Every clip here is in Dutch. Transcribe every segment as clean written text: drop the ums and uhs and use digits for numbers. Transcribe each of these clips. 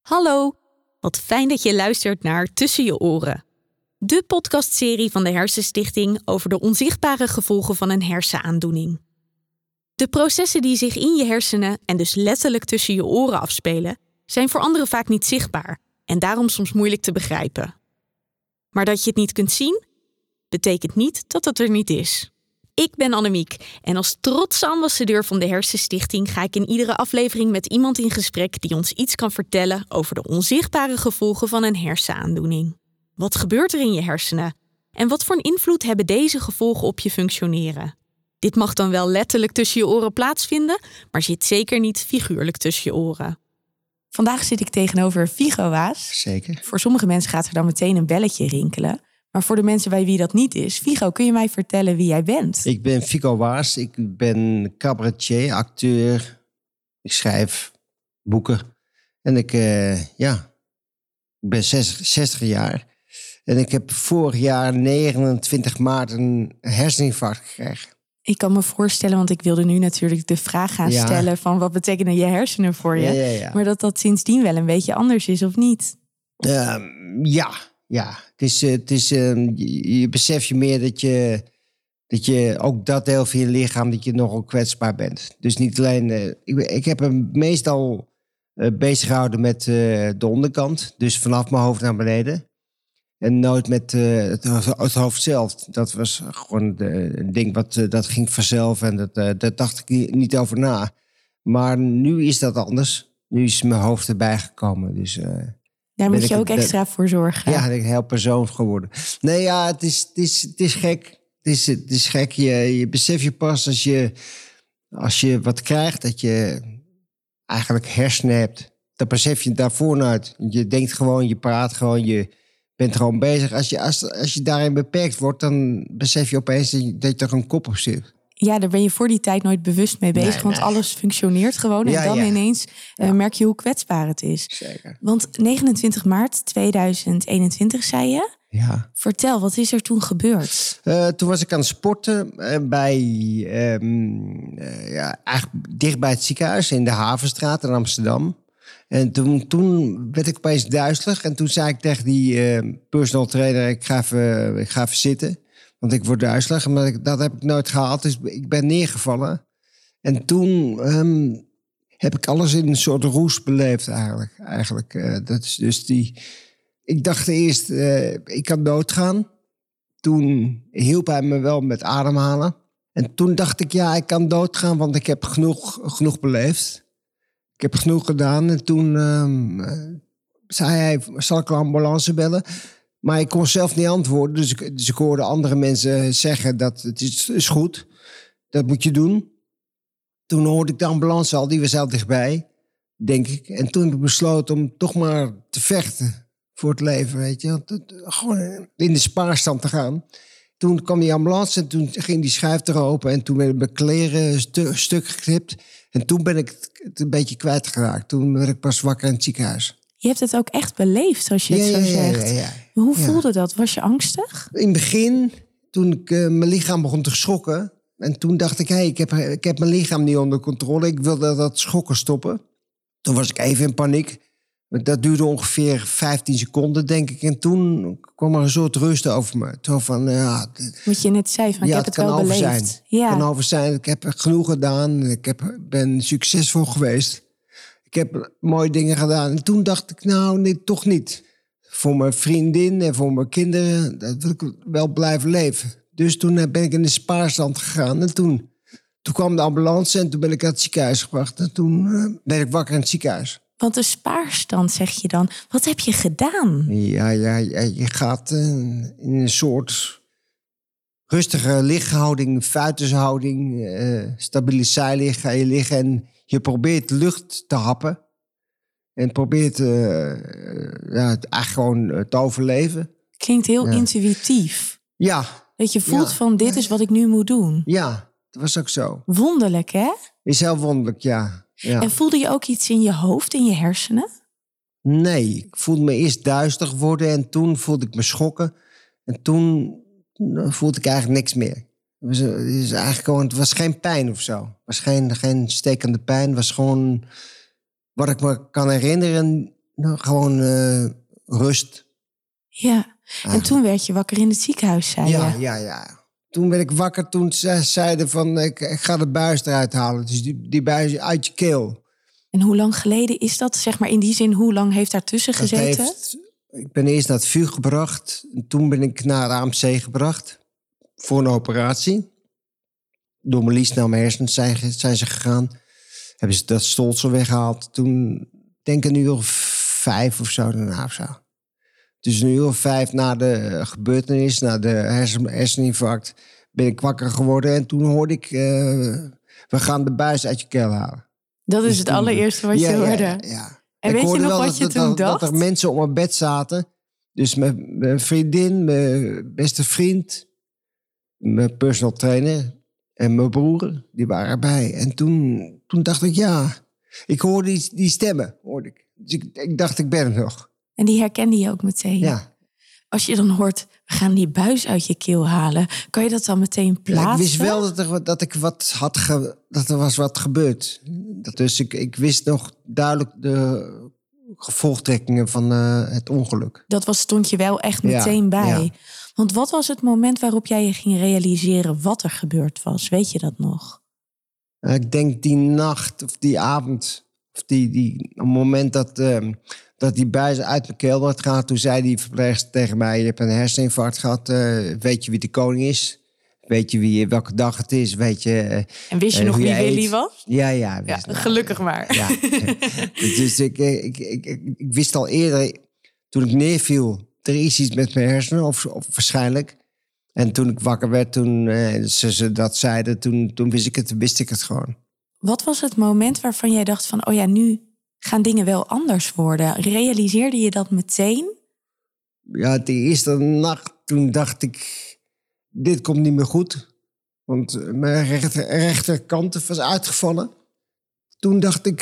Hallo, wat fijn dat je luistert naar Tussen je oren. De podcastserie van de Hersenstichting over de onzichtbare gevolgen van een hersenaandoening. De processen die zich in je hersenen en dus letterlijk tussen je oren afspelen, zijn voor anderen vaak niet zichtbaar en daarom soms moeilijk te begrijpen. Maar dat je het niet kunt zien, betekent niet dat het er niet is. Ik ben Annemiek en als trotse ambassadeur van de Hersenstichting ga ik in iedere aflevering met iemand in gesprek die ons iets kan vertellen over de onzichtbare gevolgen van een hersenaandoening. Wat gebeurt er in je hersenen? En wat voor een invloed hebben deze gevolgen op je functioneren? Dit mag dan wel letterlijk tussen je oren plaatsvinden, maar zit zeker niet figuurlijk tussen je oren. Vandaag zit ik tegenover Viggo Waas. Zeker. Voor sommige mensen gaat er dan meteen een belletje rinkelen. Maar voor de mensen bij wie dat niet is, Viggo, kun je mij vertellen wie jij bent? Ik ben Viggo Waas. Ik ben cabaretier, acteur. Ik schrijf boeken. En ik ben 60 jaar. En ik heb vorig jaar 29 maart een herseninfarct gekregen. Ik kan me voorstellen, want ik wilde nu natuurlijk de vraag gaan stellen van wat betekenen je hersenen voor je? Ja. Maar dat sindsdien wel een beetje anders is, of niet? Ja. Het is, je beseft je meer dat je ook dat deel van je lichaam, dat je nogal kwetsbaar bent. Dus niet alleen... ik heb hem meestal bezig gehouden met de onderkant. Dus vanaf mijn hoofd naar beneden. En nooit met het hoofd zelf. Dat was gewoon een ding dat ging vanzelf. En daar dacht ik niet over na. Maar nu is dat anders. Nu is mijn hoofd erbij gekomen. Dus... Daar moet je ook extra voor zorgen. Ja, ik ben heel persoonlijk geworden. Nee, ja, het is gek. Het is gek. Je beseft je pas als je wat krijgt, dat je eigenlijk hersenen hebt. Dan besef je het daarvoor nooit. Je denkt gewoon, je praat gewoon, je bent gewoon bezig. Als je daarin beperkt wordt, dan besef je opeens dat je er een kop op zit. Ja, daar ben je voor die tijd nooit bewust mee bezig. Want alles functioneert gewoon. En dan ineens merk je hoe kwetsbaar het is. Zeker. Want 29 maart 2021 zei je. Ja. Vertel, wat is er toen gebeurd? Toen was ik aan het sporten eigenlijk dicht bij het ziekenhuis in de Havenstraat in Amsterdam. En toen werd ik opeens duizelig. En toen zei ik tegen die personal trainer, ik ga even zitten. Want ik word duizelig, maar dat heb ik nooit gehaald. Dus ik ben neergevallen. En toen heb ik alles in een soort roes beleefd eigenlijk. Dat is dus ik dacht eerst, ik kan doodgaan. Toen hielp hij me wel met ademhalen. En toen dacht ik, ja, ik kan doodgaan, want ik heb genoeg beleefd. Ik heb genoeg gedaan. En toen zei hij, zal ik een ambulance bellen? Maar ik kon zelf niet antwoorden. Dus ik hoorde andere mensen zeggen dat het is goed. Dat moet je doen. Toen hoorde ik de ambulance al. Die was al dichtbij, denk ik. En toen heb ik besloten om toch maar te vechten voor het leven. Weet je? Gewoon in de spaarstand te gaan. Toen kwam die ambulance en toen ging die schuif er open. En toen werden mijn kleren stuk geknipt. En toen ben ik het een beetje kwijtgeraakt. Toen werd ik pas wakker in het ziekenhuis. Je hebt het ook echt beleefd, als je het zo zegt. Ja. Hoe voelde dat? Was je angstig? In het begin, toen ik mijn lichaam begon te schokken. En toen dacht ik, ik heb mijn lichaam niet onder controle. Ik wilde dat schokken stoppen. Toen was ik even in paniek. Dat duurde ongeveer 15 seconden, denk ik. En toen kwam er een soort rust over me. Toen van, wat je net zei, van ik heb het wel beleefd. Het kan over zijn. Ik heb genoeg gedaan. Ik ben succesvol geweest. Ik heb mooie dingen gedaan. En toen dacht ik, nee, toch niet. Voor mijn vriendin en voor mijn kinderen, dat wil ik wel blijven leven. Dus toen ben ik in de spaarstand gegaan. En toen kwam de ambulance en toen ben ik naar het ziekenhuis gebracht. En toen ben ik wakker in het ziekenhuis. Want de spaarstand, zeg je dan. Wat heb je gedaan? Ja, je gaat in een soort rustige lichthouding, fuitenshouding, stabiele zijlig ga je liggen en je probeert lucht te happen. En probeert eigenlijk gewoon te overleven. Klinkt heel intuïtief. Ja. Dat je voelt van dit is wat ik nu moet doen. Ja, dat was ook zo. Wonderlijk, hè? Is heel wonderlijk, ja. En voelde je ook iets in je hoofd, in je hersenen? Nee, ik voelde me eerst duizelig worden en toen voelde ik me schokken. En toen voelde ik eigenlijk niks meer. Het was geen pijn of zo. Het was geen stekende pijn. Het was gewoon wat ik me kan herinneren. Nou, gewoon rust. Ja, en toen werd je wakker in het ziekenhuis, zei je. Ja. Toen werd ik wakker, toen zeiden van... ik ga de buis eruit halen. Dus die buis uit je keel. En hoe lang geleden is dat? Zeg maar in die zin, hoe lang heeft daartussen gezeten? Ik ben eerst naar het VU gebracht. En toen ben ik naar het AMC gebracht. Voor een operatie. Door mijn lies naar mijn hersens zijn ze gegaan. Hebben ze dat stolsel weggehaald. Toen, denk ik, een uur of 5 of zo daarna of zo. Dus een uur of 5 na de gebeurtenis, na de herseninfarct, ben ik wakker geworden. En toen hoorde ik, we gaan de buis uit je keel halen. Dat is dus het allereerste wat je hoorde? Ja. En weet je nog wat je toen dacht? Dat er mensen op mijn bed zaten. Dus mijn vriendin, mijn beste vriend, mijn personal trainer en mijn broer, die waren erbij. En toen dacht ik, ik hoorde die stemmen. Hoorde ik. Dus ik dacht, ik ben er nog. En die herkende je ook meteen? Ja. Als je dan hoort, we gaan die buis uit je keel halen, kan je dat dan meteen plaatsen? Ja, ik wist wel dat er was wat gebeurd. Dus ik wist nog duidelijk de gevolgtrekkingen van het ongeluk. Dat stond je wel echt meteen bij. Ja. Want wat was het moment waarop jij je ging realiseren wat er gebeurd was? Weet je dat nog? Ik denk die nacht of die avond, of die moment dat die buis uit mijn keel werd gehaald. Toen zei die verpleegster tegen mij, je hebt een herseninfarct gehad. Weet je wie de koning is? Weet je welke dag het is? Weet je, en wist je nog wie Willy was? Ja. Gelukkig maar. Ja. Dus ik wist al eerder, toen ik neerviel, er is iets met mijn hersenen, of waarschijnlijk. En toen ik wakker werd, toen ze dat zeiden, toen wist ik het gewoon. Wat was het moment waarvan jij dacht van, nu gaan dingen wel anders worden? Realiseerde je dat meteen? Ja, de eerste nacht, toen dacht ik, dit komt niet meer goed. Want mijn rechterkant was uitgevallen. Toen dacht ik,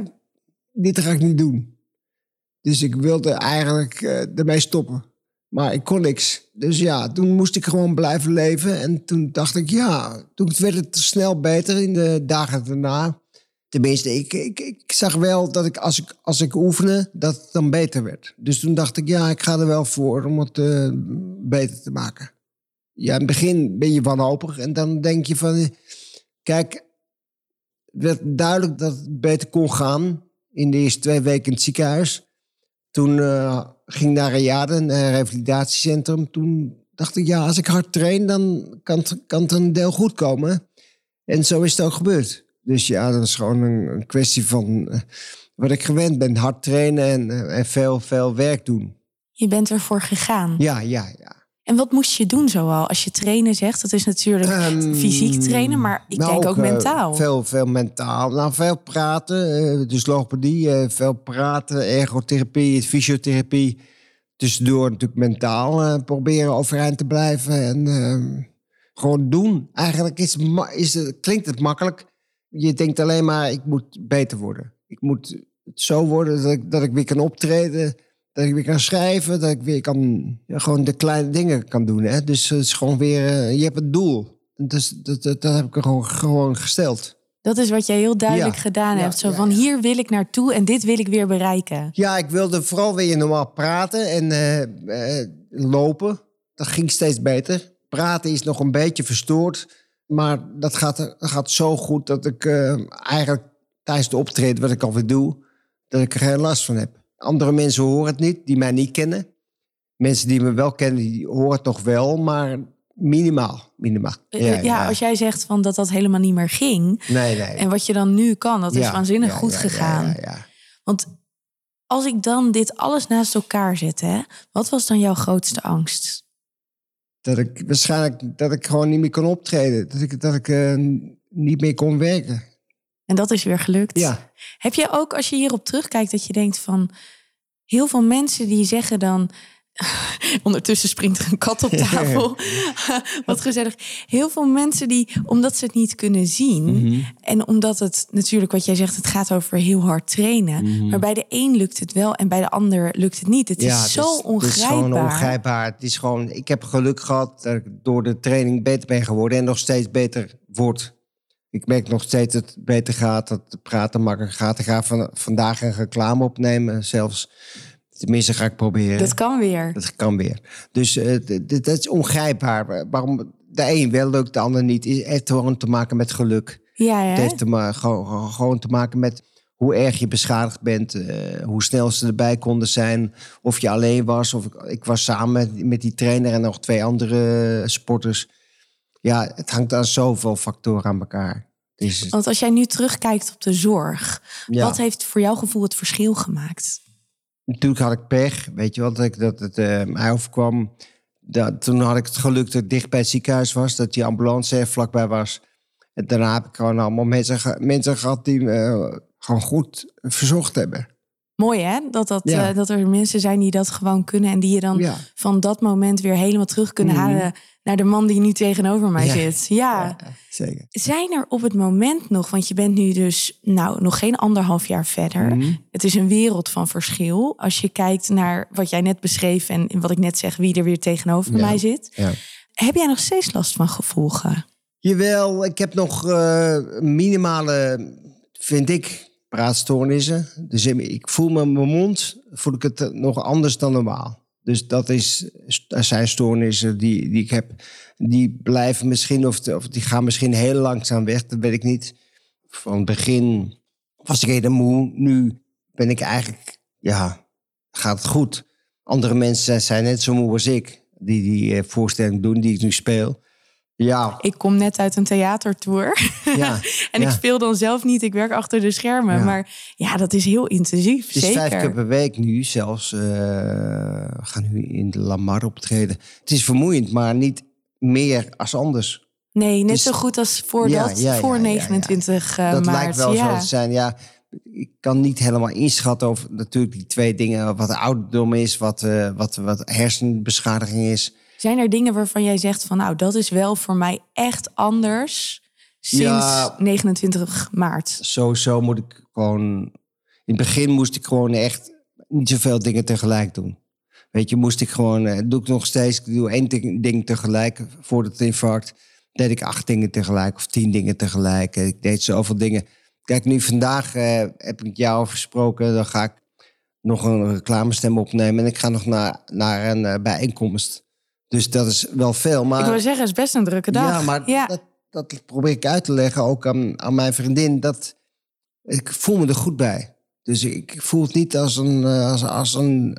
dit ga ik niet doen. Dus ik wilde eigenlijk ermee stoppen. Maar ik kon niks. Dus toen moest ik gewoon blijven leven. En toen dacht ik, toen werd het snel beter in de dagen daarna. Tenminste, ik zag wel dat als ik oefende, dat het dan beter werd. Dus toen dacht ik, ik ga er wel voor om het beter te maken. Ja, in het begin ben je wanhopig en dan denk je van... Kijk, het werd duidelijk dat het beter kon gaan in de eerste 2 weken in het ziekenhuis. Toen ging ik naar een revalidatiecentrum. Toen dacht ik, als ik hard train, dan kan het een deel goed komen. En zo is het ook gebeurd. Dus dat is gewoon een kwestie van wat ik gewend ben. Hard trainen en veel werk doen. Je bent ervoor gegaan? Ja. En wat moest je doen zoal? Als je trainen zegt, dat is natuurlijk fysiek trainen, maar ik denk ook mentaal. Veel mentaal. Nou, veel praten, dus logopedie, veel praten, ergotherapie, fysiotherapie. Tussendoor natuurlijk mentaal proberen overeind te blijven en gewoon doen. Eigenlijk klinkt het makkelijk. Je denkt alleen maar, ik moet beter worden. Ik moet het zo worden dat ik weer kan optreden... Dat ik weer kan schrijven, dat ik weer gewoon de kleine dingen kan doen. Hè? Dus het is gewoon weer, je hebt het doel. Dus dat heb ik er gewoon gesteld. Dat is wat jij heel duidelijk gedaan hebt. Zo van, hier wil ik naartoe en dit wil ik weer bereiken. Ja, ik wilde vooral weer normaal praten en lopen. Dat ging steeds beter. Praten is nog een beetje verstoord. Maar dat gaat zo goed dat ik eigenlijk tijdens de optreden, wat ik alweer doe, dat ik er geen last van heb. Andere mensen horen het niet, die mij niet kennen. Mensen die me wel kennen, die horen het toch wel, maar minimaal. Ja, als jij zegt van dat helemaal niet meer ging. Nee. En wat je dan nu kan, dat is waanzinnig goed gegaan. Ja. Want als ik dan dit alles naast elkaar zet, wat was dan jouw grootste angst? Dat ik gewoon niet meer kon optreden. Dat ik niet meer kon werken. En dat is weer gelukt. Ja. Heb je ook, als je hierop terugkijkt, dat je denkt van... heel veel mensen die zeggen dan... Ondertussen springt er een kat op tafel. Wat gezellig. Heel veel mensen die, omdat ze het niet kunnen zien... en omdat het natuurlijk, wat jij zegt... het gaat over heel hard trainen. Maar bij de een lukt het wel en bij de ander lukt het niet. Het is zo ongrijpbaar. Het is gewoon ongrijpbaar. Het is gewoon, ik heb geluk gehad dat ik door de training beter ben geworden... en nog steeds beter word. Ik merk nog steeds dat het beter gaat, dat het praten makkelijker gaat. Ik ga vandaag een reclame opnemen zelfs. Tenminste, ga ik proberen. Dat kan weer. Dat kan weer. Dus dat is ongrijpbaar. Waarom de een wel lukt, de ander niet. Het heeft gewoon te maken met geluk. Ja, hè? Het heeft gewoon te maken met hoe erg je beschadigd bent. Hoe snel ze erbij konden zijn. Of je alleen was. Of ik was samen met die trainer en nog 2 andere sporters. Ja, het hangt aan zoveel factoren aan elkaar. Dus, Want als jij nu terugkijkt op de zorg... Ja. Wat heeft voor jouw gevoel het verschil gemaakt? Natuurlijk had ik pech. Weet je wat, dat het mij overkwam. Toen had ik het geluk dat ik dicht bij het ziekenhuis was. Dat die ambulance er vlakbij was. En daarna heb ik gewoon allemaal mensen gehad die me gewoon goed verzorgd hebben. Mooi hè, dat er mensen zijn die dat gewoon kunnen... en die je dan van dat moment weer helemaal terug kunnen halen... naar de man die nu tegenover mij zit. Ja, zeker. Zijn er op het moment nog, want je bent nu dus nog geen 1,5 jaar verder... Het is een wereld van verschil. Als je kijkt naar wat jij net beschreef... en wat ik net zeg, wie er weer tegenover mij zit. Ja. Heb jij nog steeds last van gevolgen? Jawel, ik heb nog minimale, vind ik... praatstoornissen. Dus ik voel mijn mond voel ik het nog anders dan normaal. Dus er zijn stoornissen die ik heb. Die blijven misschien of die gaan misschien heel langzaam weg. Dat weet ik niet. Van het begin was ik heel moe. Nu ben ik eigenlijk, gaat het goed. Andere mensen zijn net zo moe als ik. Die voorstelling doen die ik nu speel. Ja. Ik kom net uit een theatertour. Ja, en ik speel dan zelf niet. Ik werk achter de schermen. Ja. Maar ja, dat is heel intensief. Het is zeker. 5 keer per week nu zelfs. We gaan nu in de Lamar optreden. Het is vermoeiend, maar niet meer als anders. Nee, net zo goed als voor 29 maart. Dat lijkt wel zo te zijn. Ja, ik kan niet helemaal inschatten over natuurlijk die 2 dingen. Wat ouderdom is, wat hersenbeschadiging is. Zijn er dingen waarvan jij zegt van dat is wel voor mij echt anders sinds 29 maart? Sowieso moet ik gewoon... In het begin moest ik gewoon echt niet zoveel dingen tegelijk doen. Weet je, moest ik gewoon... doe ik nog steeds, ik doe 1 ding tegelijk. Voor het infarct deed ik 8 dingen tegelijk of 10 dingen tegelijk. Ik deed zoveel dingen. Kijk, nu vandaag heb ik jou gesproken. Dan ga ik nog een reclamestem opnemen. En ik ga nog naar een bijeenkomst. Dus dat is wel veel. Maar, ik wil zeggen, het is best een drukke dag. Ja, maar dat probeer ik uit te leggen, ook aan mijn vriendin. Dat ik voel me er goed bij. Dus ik voel het niet als een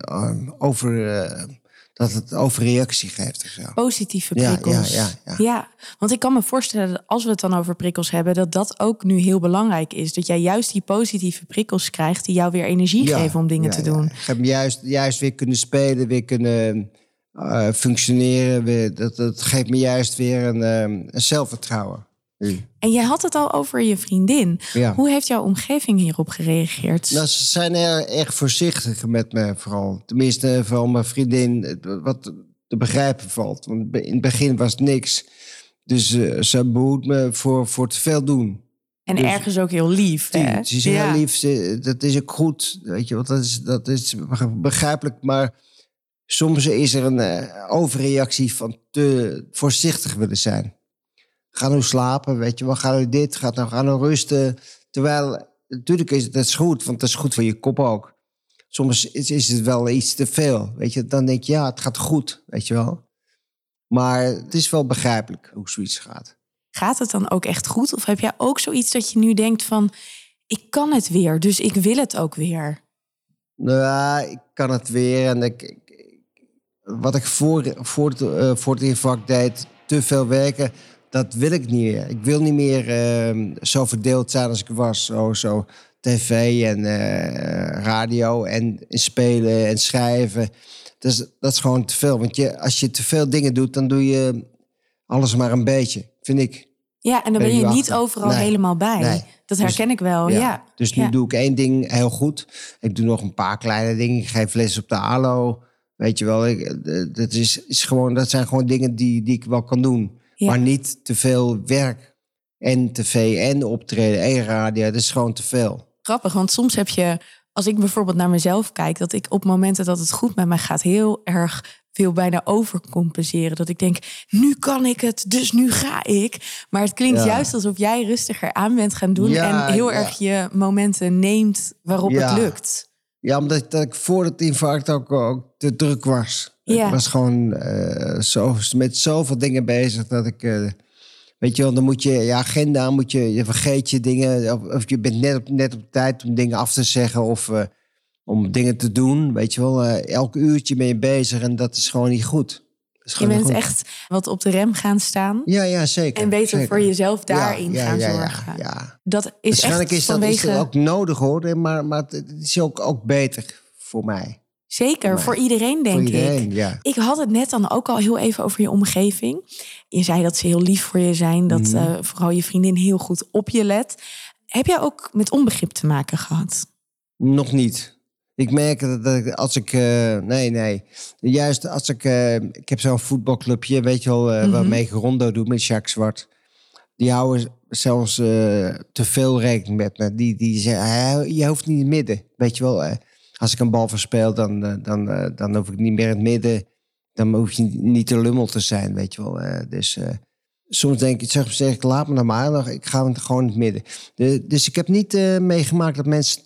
dat het overreactie geeft. Of zo. Positieve prikkels. Ja, want ik kan me voorstellen dat als we het dan over prikkels hebben... dat ook nu heel belangrijk is. Dat jij juist die positieve prikkels krijgt... die jou weer energie geven om dingen te doen. Ik heb juist weer kunnen spelen, weer kunnen... functioneren, dat geeft me juist weer een zelfvertrouwen. En jij had het al over je vriendin. Ja. Hoe heeft jouw omgeving hierop gereageerd? Nou, ze zijn erg voorzichtig met me vooral. Tenminste, vooral mijn vriendin, wat te begrijpen valt. Want in het begin was het niks. Dus ze behoedt me voor te veel doen. En dus, ergens ook heel lief. Hè? Ze is heel lief, dat is ook goed. Weet je, want dat is begrijpelijk, maar... Soms is er een overreactie van te voorzichtig willen zijn. Ga nu slapen, weet je wel. Ga nu dit, ga nou rusten. Terwijl, natuurlijk is het goed, want dat is goed voor je kop ook. Soms is het wel iets te veel, weet je. Dan denk je, het gaat goed, weet je wel. Maar het is wel begrijpelijk hoe zoiets gaat. Gaat het dan ook echt goed? Of heb jij ook zoiets dat je nu denkt van... ik kan het weer, dus ik wil het ook weer? Nou, ik kan het weer en wat ik voor het infarct deed, te veel werken, dat wil ik niet meer. Ik wil niet meer zo verdeeld zijn als ik was. Zo tv en radio en spelen en schrijven. Dat is gewoon te veel. Want als je te veel dingen doet, dan doe je alles maar een beetje, vind ik. Ja, en dan ben je niet overal helemaal bij. Nee. Dat herken ik wel, ja. Dus nu doe ik 1 ding heel goed. Ik doe nog een paar kleine dingen. Ik geef les op de ALO. Weet je wel, dat zijn gewoon dingen die ik wel kan doen. Ja. Maar niet te veel werk en tv en optreden en radio. Dat is gewoon te veel. Grappig, want soms heb je... Als ik bijvoorbeeld naar mezelf kijk... dat ik op momenten dat het goed met mij gaat... heel erg wil bijna overcompenseren. Dat ik denk, nu kan ik het, dus nu ga ik. Maar het klinkt juist alsof jij rustiger aan bent gaan doen... en heel erg je momenten neemt waarop het lukt. Ja, omdat ik voor het infarct ook te druk was. Ja. Ik was gewoon met zoveel dingen bezig dat ik... weet je wel, dan moet je agenda, je vergeet je dingen... of je bent net op tijd om dingen af te zeggen... of om dingen te doen, weet je wel. Elk uurtje ben je bezig en dat is gewoon niet goed. Je bent echt wat op de rem gaan staan. Ja, zeker. En beter zeker. voor jezelf daarin gaan zorgen. Ja. Dat is waarschijnlijk echt vanwege... is dat ook nodig, hoor. Maar het is ook beter voor mij. Zeker, voor iedereen, denk ik. Ja. Ik had het net dan ook al heel even over je omgeving. Je zei dat ze heel lief voor je zijn. Dat vooral je vriendin heel goed op je let. Heb jij ook met onbegrip te maken gehad? Nog niet. Ik merk dat ik, als ik... nee. Juist als ik... ik heb zo'n voetbalclubje, weet je wel... waarmee ik rondo doe met Jacques Zwart. Die houden zelfs te veel rekening met me. Die zeggen, je hoeft niet in het midden. Weet je wel... als ik een bal verspeel, dan hoef ik niet meer in het midden. Dan hoef je niet te lummel te zijn, weet je wel. Dus soms denk ik, zeg ik, laat me nou maar. Ik ga gewoon in het midden. Dus ik heb niet meegemaakt dat mensen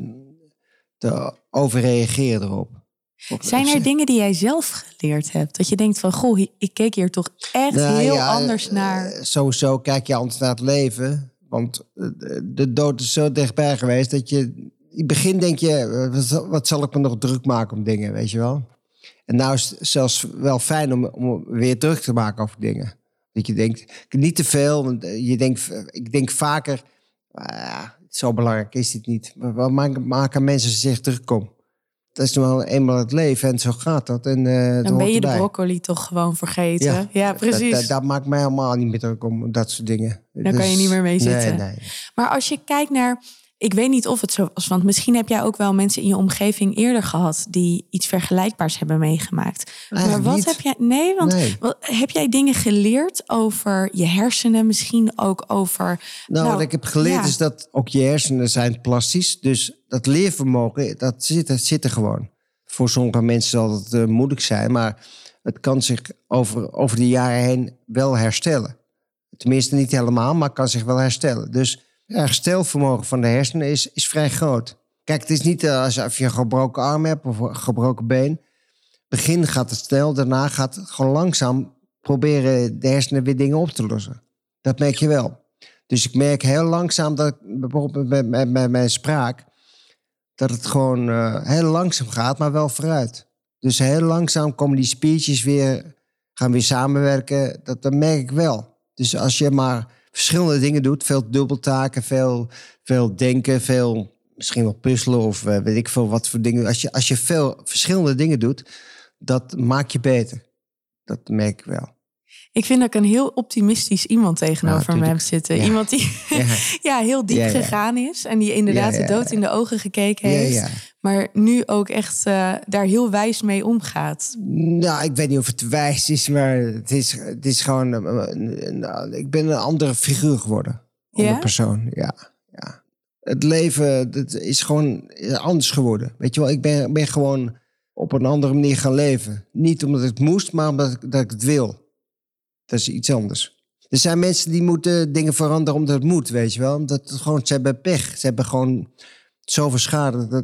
te overreageren erop. Zijn er dingen die jij zelf geleerd hebt? Dat je denkt van, goh, ik keek hier toch echt anders naar. Sowieso kijk je anders naar het leven. Want de dood is zo dichtbij geweest dat je... In het begin denk je, wat zal ik me nog druk maken om dingen, weet je wel? En nou is het zelfs wel fijn om weer druk te maken over dingen. Dat je denkt, niet te veel. Want ik denk vaker, zo belangrijk is dit niet. Waar maken mensen zich druk om? Dat is nou eenmaal het leven en zo gaat dat. En, dan ben je de broccoli toch gewoon vergeten. Ja, precies. Dat maakt mij helemaal niet meer druk om, dat soort dingen. Daar kan je niet meer mee zitten. Nee. Maar als je kijkt naar... Ik weet niet of het zo was, want misschien heb jij ook wel mensen in je omgeving eerder gehad die iets vergelijkbaars hebben meegemaakt. Eigenlijk maar wat niet. heb jij? Nee, want heb jij dingen geleerd over je hersenen, misschien ook over. Wat ik heb geleerd is dat ook je hersenen zijn plastisch, dus dat leervermogen dat zit er gewoon. Voor sommige mensen zal het moeilijk zijn, maar het kan zich over de jaren heen wel herstellen. Tenminste niet helemaal, maar kan zich wel herstellen. Dus het herstelvermogen van de hersenen is vrij groot. Kijk, het is niet alsof je een gebroken arm hebt of een gebroken been. Begin gaat het snel, daarna gaat het gewoon langzaam proberen de hersenen weer dingen op te lossen. Dat merk je wel. Dus ik merk heel langzaam dat bijvoorbeeld met mijn spraak, dat het gewoon heel langzaam gaat, maar wel vooruit. Dus heel langzaam komen die spiertjes gaan weer samenwerken. Dat merk ik wel. Dus als je maar verschillende dingen doet, veel dubbeltaken, veel denken, veel misschien wel puzzelen of weet ik veel wat voor dingen. Als je veel verschillende dingen doet, dat maakt je beter. Dat merk ik wel. Ik vind dat ik een heel optimistisch iemand tegenover me heb zitten. Ja. Iemand die heel diep gegaan is. En die inderdaad de dood in de ogen gekeken heeft. Ja. Maar nu ook echt daar heel wijs mee omgaat. Nou, ik weet niet of het wijs is. Maar het is gewoon... ik ben een andere figuur geworden. Een andere persoon, ja. Het leven is gewoon anders geworden. Weet je wel, ik ben gewoon op een andere manier gaan leven. Niet omdat het moest, maar omdat ik het wil. Dat is iets anders. Er zijn mensen die moeten dingen veranderen omdat het moet, weet je wel. Omdat ze hebben pech. Ze hebben gewoon zoveel schade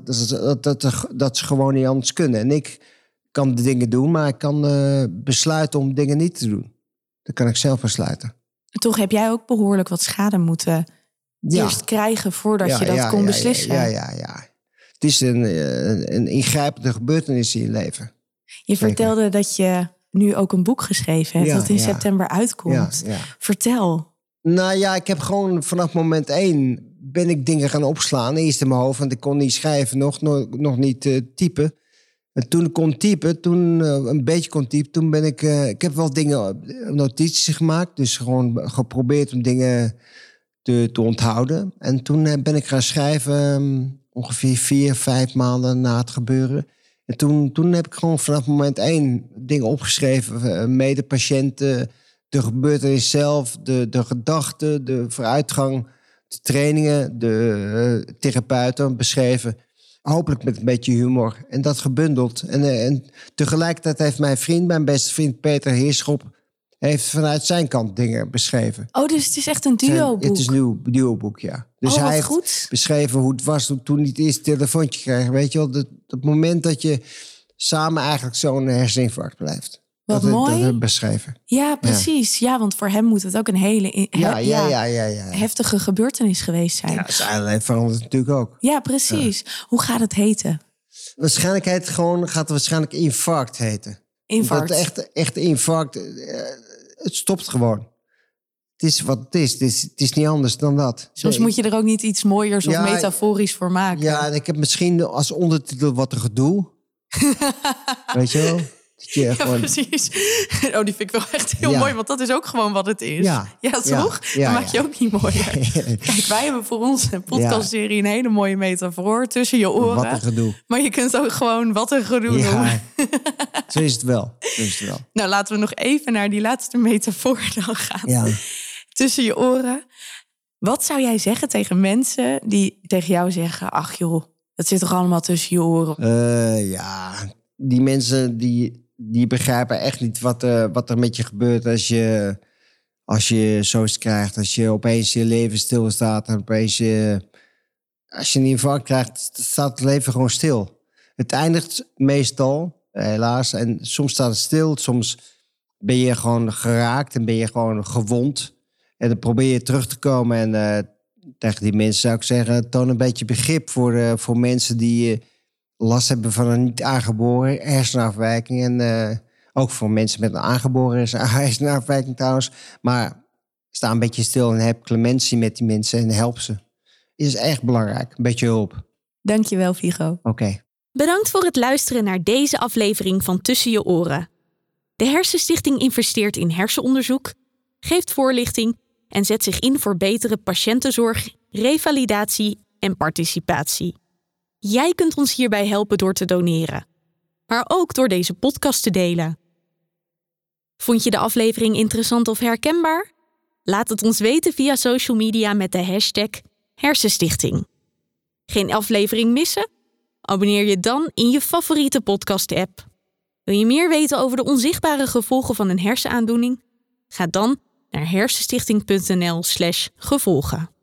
dat ze gewoon niet anders kunnen. En ik kan de dingen doen, maar ik kan besluiten om dingen niet te doen. Dat kan ik zelf besluiten. Toch heb jij ook behoorlijk wat schade moeten eerst krijgen voordat je dat kon beslissen. Ja. Het is een ingrijpende gebeurtenis in je leven. Je vertelde dat je nu ook een boek geschreven hebt dat in september uitkomt. Ja. Vertel. Nou ja, ik heb gewoon vanaf moment 1 ben ik dingen gaan opslaan. Eerst in mijn hoofd, want ik kon niet schrijven, nog niet typen. En toen ik kon typen, een beetje kon typen, toen ben ik... ik heb wel notities gemaakt, dus gewoon geprobeerd om dingen te onthouden. En toen ben ik gaan schrijven, ongeveer 4-5 maanden na het gebeuren. En toen heb ik gewoon vanaf moment 1 dingen opgeschreven. Medepatiënten, de gebeurtenis zelf, de gedachten, de vooruitgang, de trainingen, de therapeuten beschreven. Hopelijk met een beetje humor. En dat gebundeld. En tegelijkertijd heeft mijn beste vriend Peter Heerschop, heeft vanuit zijn kant dingen beschreven. Oh, dus het is echt een duoboek? Het is een duoboek, ja. Dus hij heeft goed. beschreven hoe het was toen hij het eerste telefoontje kreeg. Weet je wel, het moment dat je samen eigenlijk zo'n herseninfarct blijft. Wat dat mooi. Dat heb ik beschreven. Ja, precies. Ja, want voor hem moet het ook een hele heftige gebeurtenis geweest zijn. Ja, zijn leven verandert natuurlijk ook. Ja, precies. Ja. Hoe gaat het heten? Waarschijnlijk gaat het waarschijnlijk infarct heten. Infarct? Dat echt infarct, het stopt gewoon. Het is wat het is. Het is niet anders dan dat. Soms moet je er ook niet iets mooiers of metaforisch voor maken. Ja, en ik heb misschien als ondertitel wat een gedoe. Weet je wel? Ja, precies. Oh, die vind ik wel echt heel mooi, want dat is ook gewoon wat het is. Ja toch? Dat maak je ook niet mooier. Kijk, wij hebben voor onze podcastserie een hele mooie metafoor tussen je oren. Wat een gedoe. Maar je kunt ook gewoon wat een gedoe noemen. Zo is het wel. Nou, laten we nog even naar die laatste metafoor dan gaan. Ja. Tussen je oren. Wat zou jij zeggen tegen mensen die tegen jou zeggen, ach joh, dat zit toch allemaal tussen je oren? Die mensen die begrijpen echt niet wat er met je gebeurt als je zoiets krijgt. Als je opeens je leven stilstaat en opeens als je een infarct krijgt, staat het leven gewoon stil. Het eindigt meestal, helaas, en soms staat het stil. Soms ben je gewoon geraakt en ben je gewoon gewond. En dan probeer je terug te komen. En tegen die mensen zou ik zeggen, toon een beetje begrip voor mensen die last hebben van een niet aangeboren hersenafwijking. En ook voor mensen met een aangeboren hersenafwijking trouwens. Maar sta een beetje stil en heb clementie met die mensen en help ze. Is echt belangrijk. Een beetje hulp. Dankjewel, Viggo. Oké. Bedankt voor het luisteren naar deze aflevering van Tussen je oren. De Hersenstichting investeert in hersenonderzoek, geeft voorlichting en zet zich in voor betere patiëntenzorg, revalidatie en participatie. Jij kunt ons hierbij helpen door te doneren, maar ook door deze podcast te delen. Vond je de aflevering interessant of herkenbaar? Laat het ons weten via social media met de hashtag Hersenstichting. Geen aflevering missen? Abonneer je dan in je favoriete podcast-app. Wil je meer weten over de onzichtbare gevolgen van een hersenaandoening? Ga dan naar hersenstichting.nl/gevolgen.